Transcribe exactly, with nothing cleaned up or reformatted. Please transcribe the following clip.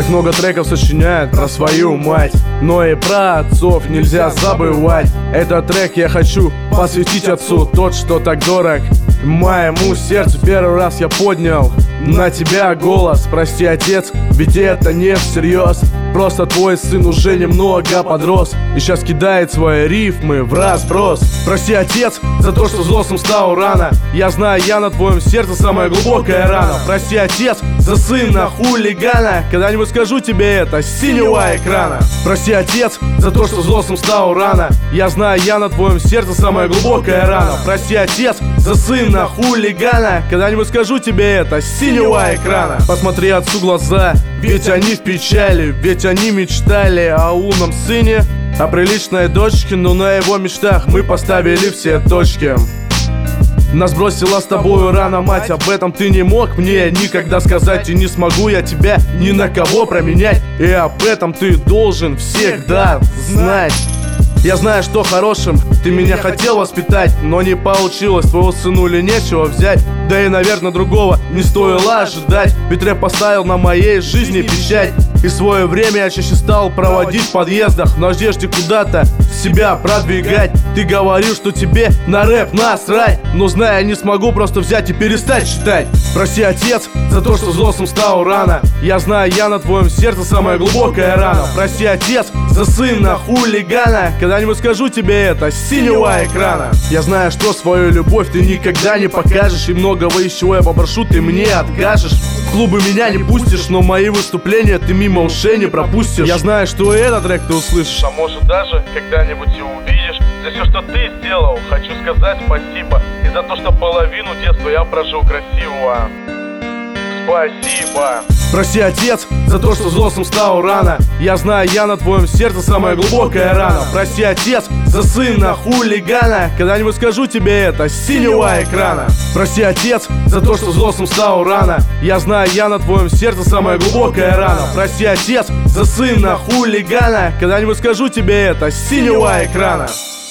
Так много треков сочиняют про свою мать, но и про отцов нельзя забывать. Этот трек я хочу посвятить отцу, тот, что так дорог моему сердцу. Первый раз я поднял на тебя голос. Прости, отец, ведь это не всерьез. Просто твой сын уже немного подрос и сейчас кидает свои рифмы в разброс. Прости, отец, за то, что взрослым стал рано. Я знаю, я на твоем сердце самая глубокая рана. Прости, отец, за сына хулигана. Когда-нибудь скажу тебе это с синего экрана. Прости, отец, за то, что взрослым стал рано. Я знаю, я на твоем сердце самая глубокая рана. Прости, отец, за сына хулигана. Когда-нибудь скажу тебе это с синего экрана. Посмотри отцу глаза, ведь они в печали, ведь они мечтали о умном сыне, о приличной дочке, но на его мечтах мы поставили все точки. Нас бросила с тобою рано мать, об этом ты не мог мне никогда сказать. И не смогу я тебя ни на кого променять, и об этом ты должен всегда знать. Я знаю, что хорошим ты меня хотел воспитать, но не получилось, твоего сынули нечего взять. Да и, наверное, другого не стоило ожидать, ведь рэп поставил на моей жизни печать. И свое время я чаще стал проводить в подъездах, в надежде куда-то себя продвигать. Ты говорил, что тебе на рэп насрать, но зная, я не смогу просто взять и перестать читать. Прости, отец, за то, что взрослым стал рано. Я знаю, я на твоем сердце самая глубокая рана. Прости, отец, за сына хулигана. Когда-нибудь скажу тебе это с синего экрана. Я знаю, что свою любовь ты никогда не покажешь, и многого из чего я попрошу, ты мне откажешь. В клубы меня не пустишь, но мои выступления ты мимо ушей не пропустишь. Я знаю, что этот трек ты услышишь, а может даже когда-нибудь и увидишь. За все, что ты сделал, хочу сказать спасибо. И за то, что половину детства я прожил красиво. Спасибо. Прости, отец, за то, что взрослым стал рано. Я знаю, я на твоем сердце самая глубокая рана. Прости, отец, за сына хулигана. Когда-нибудь скажу тебе это с синего экрана. Прости, отец, за то, что взрослым стал рано. Я знаю, я на твоем сердце самая глубокая рана. Прости, отец, за сына хулигана. Когда-нибудь скажу тебе это с синего экрана.